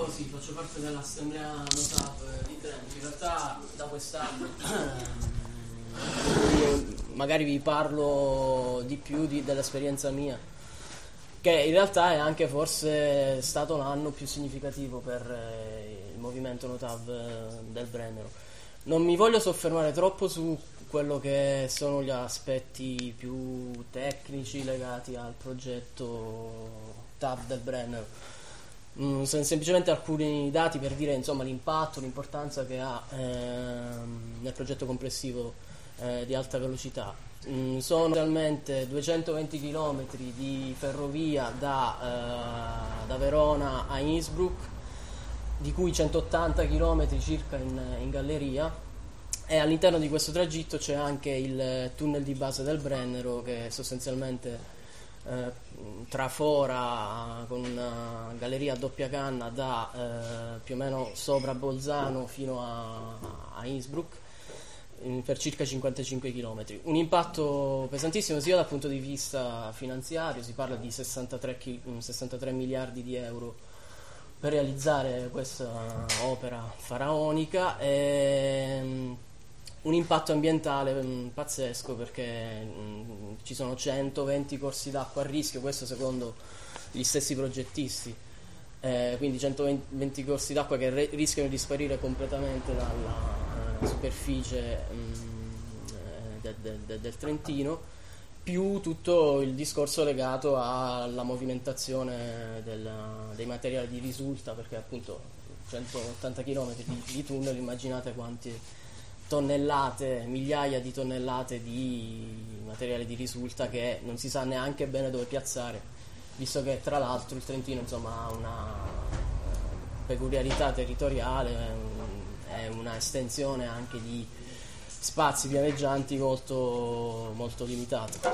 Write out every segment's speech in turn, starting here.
sì, faccio parte dell'assemblea Notav di Trento. In realtà da quest'anno magari vi parlo di più dell'esperienza mia, che in realtà è anche forse stato l'anno più significativo per il movimento Notav del Brennero. Non mi voglio soffermare troppo su quello che sono gli aspetti più tecnici legati al progetto TAV del Brennero. Semplicemente alcuni dati per dire insomma l'impatto, l'importanza che ha nel progetto complessivo di alta velocità. Sono realmente 220 km di ferrovia da Verona a Innsbruck, di cui 180 km circa in galleria, e all'interno di questo tragitto c'è anche il tunnel di base del Brennero, che sostanzialmente trafora con una galleria a doppia canna da più o meno sopra Bolzano fino a Innsbruck, per circa 55 km. Un impatto pesantissimo sia dal punto di vista finanziario, si parla di 63 miliardi di euro per realizzare questa opera faraonica, e un impatto ambientale pazzesco, perché ci sono 120 corsi d'acqua a rischio, questo secondo gli stessi progettisti, quindi 120 corsi d'acqua che rischiano di sparire completamente dalla superficie del Trentino, più tutto il discorso legato alla movimentazione dei materiali di risulta, perché appunto 180 km di tunnel, immaginate quanti tonnellate, migliaia di tonnellate di materiale di risulta che non si sa neanche bene dove piazzare, visto che tra l'altro il Trentino insomma ha una peculiarità territoriale, è una estensione anche di spazi pianeggianti molto, molto limitata.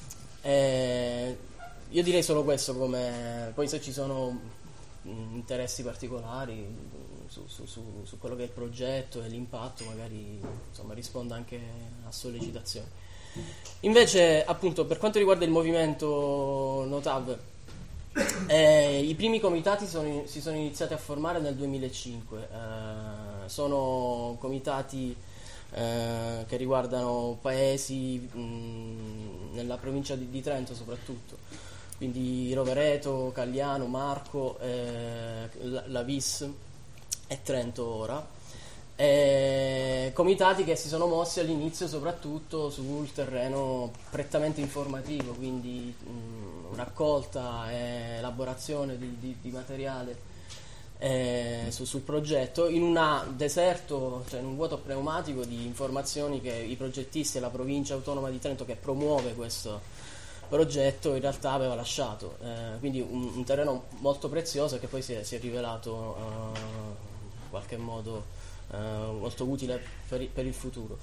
Io direi solo questo, poi se ci sono interessi particolari su quello che è il progetto e l'impatto, magari insomma rispondo anche a sollecitazioni. Invece appunto per quanto riguarda il movimento Notav, i primi comitati si sono iniziati a formare nel 2005, sono comitati che riguardano paesi nella provincia di Trento soprattutto, quindi Rovereto, Cagliano, Marco, la Vis e Trento ora, comitati che si sono mossi all'inizio soprattutto sul terreno prettamente informativo, quindi raccolta e elaborazione di materiale sul progetto, in un deserto, cioè in un vuoto pneumatico di informazioni che i progettisti e la provincia autonoma di Trento, che promuove questo progetto, in realtà aveva lasciato, quindi un terreno molto prezioso che poi si è rivelato in qualche modo molto utile per il futuro.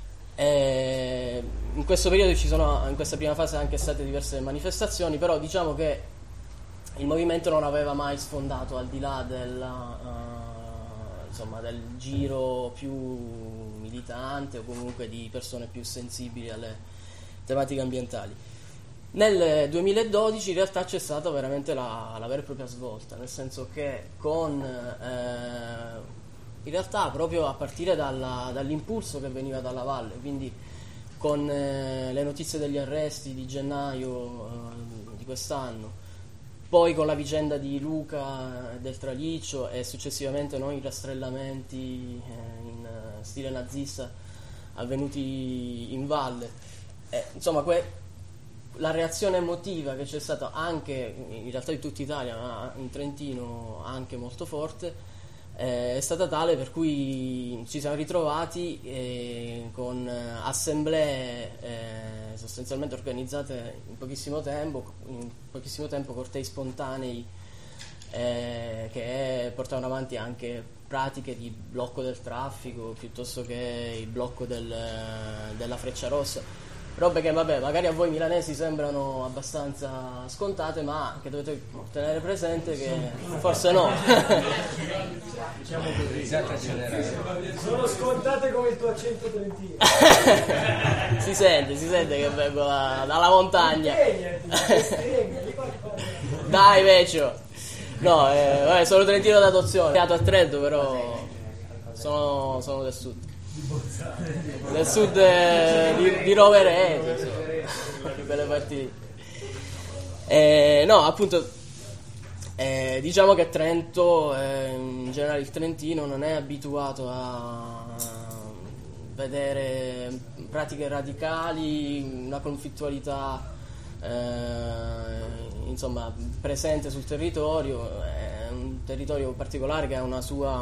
In questo periodo in questa prima fase anche state diverse manifestazioni, però diciamo che il movimento non aveva mai sfondato al di là del giro più militante o comunque di persone più sensibili alle tematiche ambientali. Nel 2012 in realtà c'è stata veramente la vera e propria svolta, nel senso che in realtà proprio a partire dall'impulso che veniva dalla valle, quindi con le notizie degli arresti di gennaio di quest'anno, poi con la vicenda di Luca e del Traliccio e successivamente i rastrellamenti in stile nazista avvenuti in valle, insomma la reazione emotiva che c'è stata anche in realtà in tutta Italia, ma in Trentino anche molto forte, è stata tale per cui ci siamo ritrovati con assemblee sostanzialmente organizzate in pochissimo tempo, cortei spontanei che portavano avanti anche pratiche di blocco del traffico piuttosto che il blocco della Freccia Rossa. Robe che magari a voi milanesi sembrano abbastanza scontate, ma che dovete tenere presente che forse no. Diciamo così, sono scontate come il tuo accento trentino. si sente che vengo dalla montagna. Dai, Vecchio. No, vabbè, sono trentino d'adozione. Ho creato a Trento, però sono del sud. Del sud di Rovereto, insomma, di quelle parti. No, appunto, diciamo che Trento, in generale il trentino, non è abituato a vedere pratiche radicali, una conflittualità insomma presente sul territorio. È un territorio particolare che ha una sua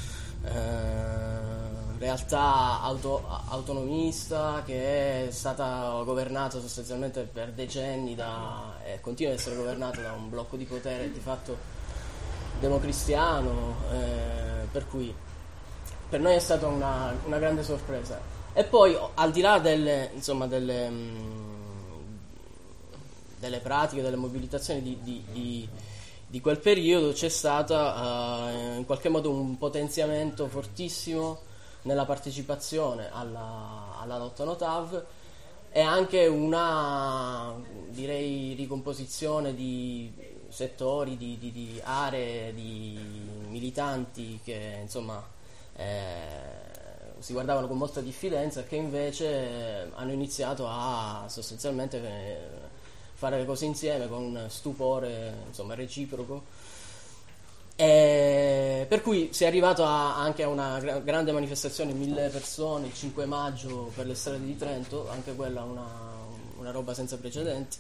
realtà autonomista, che è stata governata sostanzialmente per decenni e continua ad essere governata da un blocco di potere di fatto democristiano, per cui per noi è stata una grande sorpresa. E poi, al di là delle pratiche, delle mobilitazioni di quel periodo, c'è stata in qualche modo un potenziamento fortissimo nella partecipazione alla lotta Notav, e anche una, direi, ricomposizione di settori, di aree, di militanti che insomma si guardavano con molta diffidenza, e che invece hanno iniziato a sostanzialmente fare le cose insieme con stupore, insomma, reciproco. Per cui si è arrivato anche a una grande manifestazione, 1000 persone il 5 maggio per le strade di Trento, anche quella una roba senza precedenti,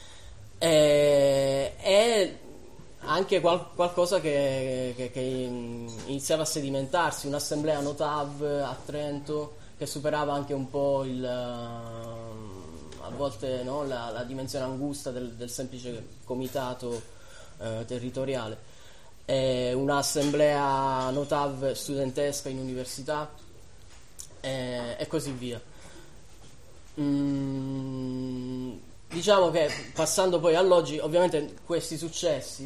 e anche qualcosa che iniziava a sedimentarsi, un'assemblea Notav a Trento che superava anche un po' a volte, no, la dimensione angusta del semplice comitato territoriale. Un'assemblea Notav studentesca in università, e così via. Diciamo che, passando poi all'oggi, ovviamente questi successi,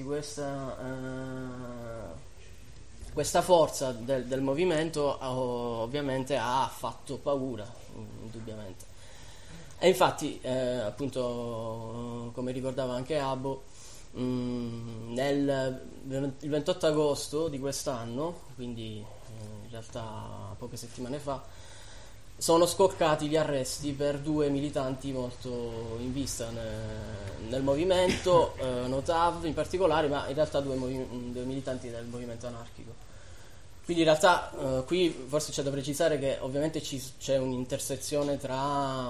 questa forza del movimento ovviamente ha fatto paura, indubbiamente. E infatti, appunto, come ricordava anche Abo, il 28 agosto di quest'anno, quindi in realtà poche settimane fa, sono scoccati gli arresti per 2 militanti molto in vista nel movimento Notav in particolare, ma in realtà due militanti del movimento anarchico. Quindi in realtà qui forse c'è da precisare che ovviamente c'è un'intersezione tra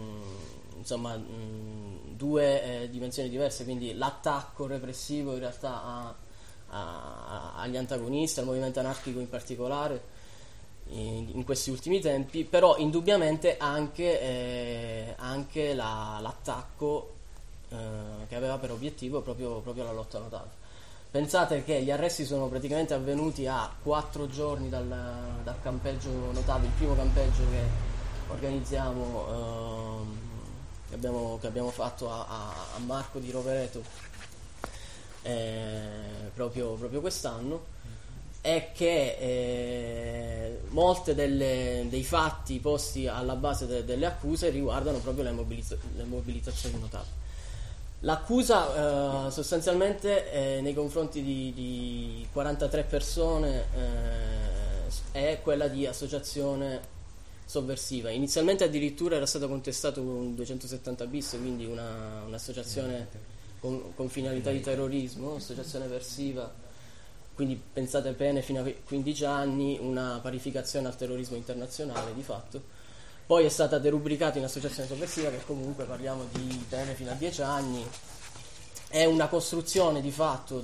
due dimensioni diverse, quindi l'attacco repressivo in realtà agli antagonisti, al movimento anarchico in particolare in questi ultimi tempi, però indubbiamente anche l'attacco che aveva per obiettivo proprio la lotta Notav. Pensate che gli arresti sono praticamente avvenuti a 4 giorni dal campeggio Notav, il primo campeggio che organizziamo, che abbiamo fatto a Marco di Rovereto proprio quest'anno, è che molte dei fatti posti alla base delle accuse riguardano proprio le mobilitazioni Notav. L'accusa sostanzialmente nei confronti di 43 persone è quella di associazione sovversiva. Inizialmente addirittura era stato contestato un 270 bis, quindi un'associazione con finalità di terrorismo, associazione eversiva, quindi pensate pene fino a 15 anni, una parificazione al terrorismo internazionale di fatto. Poi è stata derubricata in associazione sovversiva, che comunque parliamo di pene fino a 10 anni. È una costruzione di fatto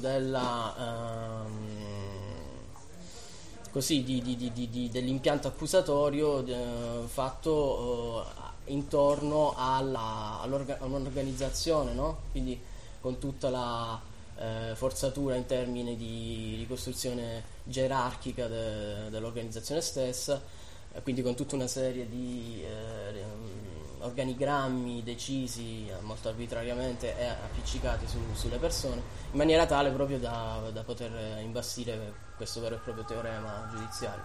dell'impianto accusatorio fatto intorno all'organizzazione, no? Quindi con tutta la forzatura in termini di ricostruzione gerarchica dell'organizzazione stessa, quindi con tutta una serie di organigrammi decisi molto arbitrariamente e appiccicati sulle persone, in maniera tale proprio da poter imbastire questo vero e proprio teorema giudiziario.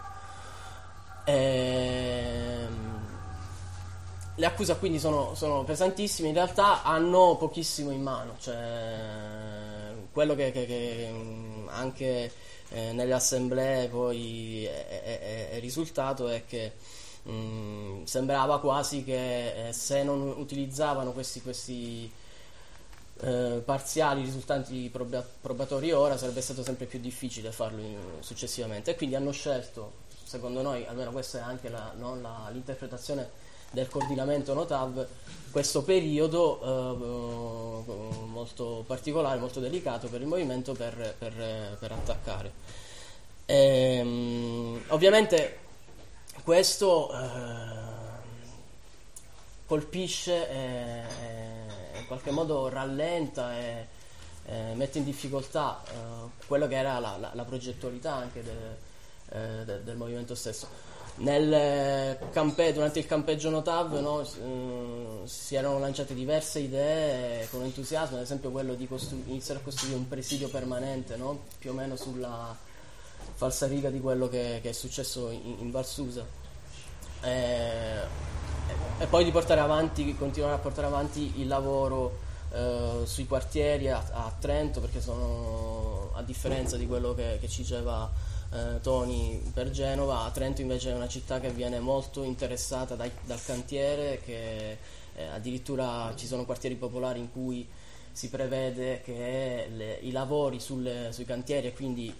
Le accuse quindi sono pesantissime, in realtà hanno pochissimo in mano, cioè quello che anche nelle assemblee poi è risultato è che sembrava quasi che se non utilizzavano questi parziali risultanti probatori ora, sarebbe stato sempre più difficile farlo successivamente, e quindi hanno scelto, secondo noi, almeno questa è anche l'interpretazione del coordinamento NOTAV, questo periodo molto particolare, molto delicato per il movimento per attaccare. Ovviamente questo colpisce in qualche modo rallenta e mette in difficoltà quello che era la progettualità anche del movimento stesso. Durante il campeggio NOTAV, no, si erano lanciate diverse idee con entusiasmo, ad esempio quello di iniziare a costruire un presidio permanente, no, più o meno sulla falsariga di quello che è successo in Val Susa, e poi di continuare a portare avanti il lavoro sui quartieri a Trento, perché sono, a differenza di quello che ci diceva Tony per Genova, a Trento invece è una città che viene molto interessata dal cantiere, che addirittura ci sono quartieri popolari in cui si prevede che i lavori sui cantieri e quindi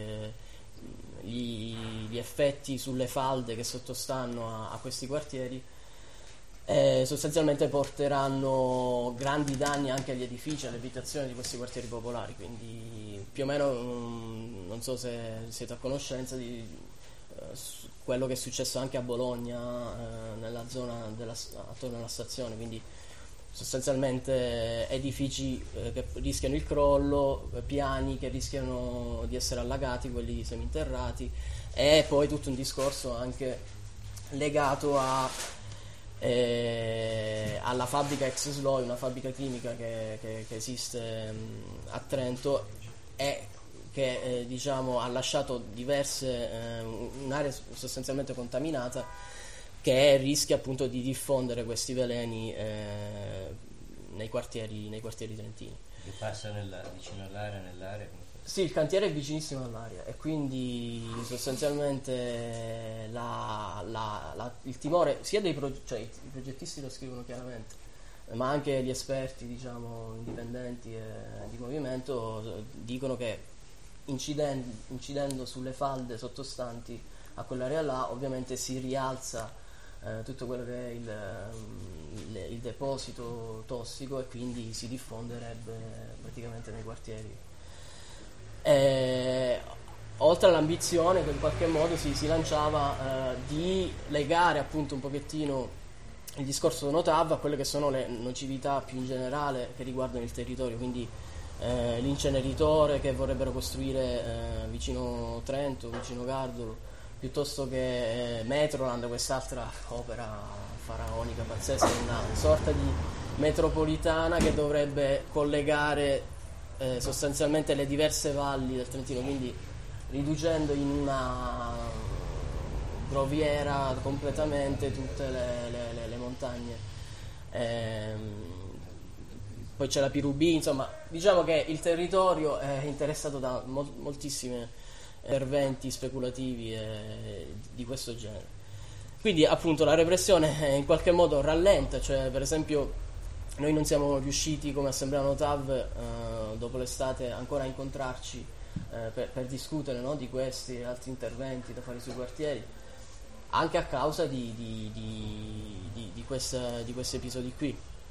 gli effetti sulle falde che sottostanno a questi quartieri sostanzialmente porteranno grandi danni anche agli edifici, alle abitazioni di questi quartieri popolari, quindi più o meno non so se siete a conoscenza di quello che è successo anche a Bologna, nella zona attorno alla stazione, quindi sostanzialmente edifici che rischiano il crollo, piani che rischiano di essere allagati, quelli seminterrati, e poi tutto un discorso anche legato alla fabbrica ex Sloy, una fabbrica chimica che esiste a Trento e che diciamo ha lasciato un'area sostanzialmente contaminata, che rischia appunto di diffondere questi veleni nei quartieri trentini. Che passa vicino all'area, nell'area? Sì, il cantiere è vicinissimo all'area e quindi sostanzialmente il timore sia i progettisti lo scrivono chiaramente, ma anche gli esperti, diciamo, indipendenti di movimento dicono che incidendo sulle falde sottostanti a quell'area là, ovviamente si rialza tutto quello che è il deposito tossico e quindi si diffonderebbe praticamente nei quartieri. Oltre all'ambizione che in qualche modo si lanciava di legare appunto un pochettino il discorso NOTAV a quelle che sono le nocività più in generale che riguardano il territorio, quindi l'inceneritore che vorrebbero costruire vicino Trento, vicino Gardolo, piuttosto che Metroland, quest'altra opera faraonica pazzesca, una sorta di metropolitana che dovrebbe collegare sostanzialmente le diverse valli del Trentino, quindi riducendo in una groviera completamente tutte le montagne. Poi c'è la Pirubì, insomma, diciamo che il territorio è interessato da moltissimi interventi speculativi di questo genere. Quindi appunto la repressione in qualche modo rallenta, cioè per esempio noi non siamo riusciti come Assemblea NOTAV dopo l'estate ancora a incontrarci per discutere, no, di questi e altri interventi da fare sui quartieri, anche a causa di questi episodi qui.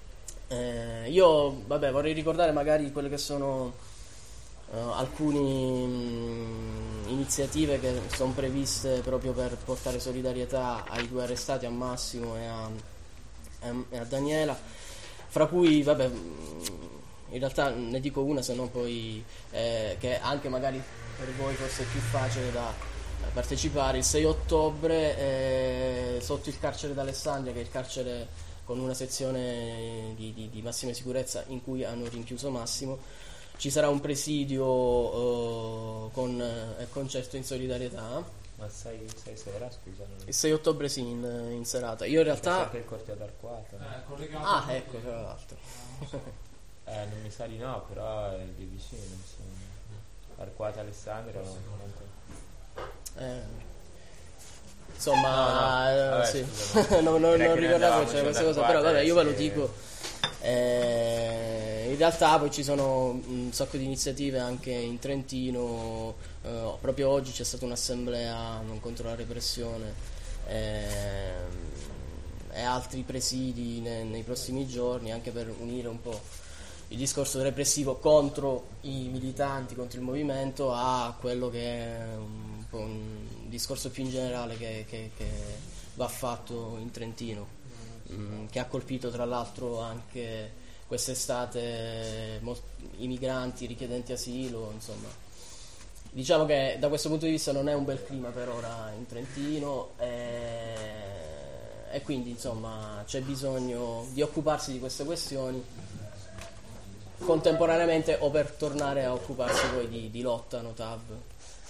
Io vorrei ricordare magari quelle che sono alcune iniziative che sono previste proprio per portare solidarietà ai due arrestati, a Massimo e a Daniela, fra cui in realtà ne dico una, se no poi che anche magari per voi forse è più facile da partecipare. Il 6 ottobre sotto il carcere d'Alessandria, che è il carcere con una sezione di massima sicurezza in cui hanno rinchiuso Massimo, ci sarà un presidio con concerto in solidarietà. Ma 6 sera, scusa? Il 6 ottobre sì, in serata. Io in realtà... Anche il corteo d'Arquata. Ah, ecco, tra l'altro. Non mi sa di no, però è lì vicino, insomma. Arquata Alessandria. Insomma, No, vabbè, sì. scusa, non direi che ne ricordavo che andavamo, c'era questa c'è cosa, da però qua, vabbè, io ve lo se- dico. In realtà poi ci sono un sacco di iniziative anche in Trentino. Proprio oggi c'è stata un'assemblea contro la repressione e altri presidi nei prossimi giorni, anche per unire un po' il discorso repressivo contro i militanti, contro il movimento, a quello che è un po' un discorso più in generale che va fatto in Trentino, che ha colpito tra l'altro anche quest'estate i migranti, richiedenti asilo, insomma. Diciamo che da questo punto di vista non è un bel clima per ora in Trentino e quindi insomma c'è bisogno di occuparsi di queste questioni contemporaneamente o per tornare a occuparsi poi di lotta no TAV.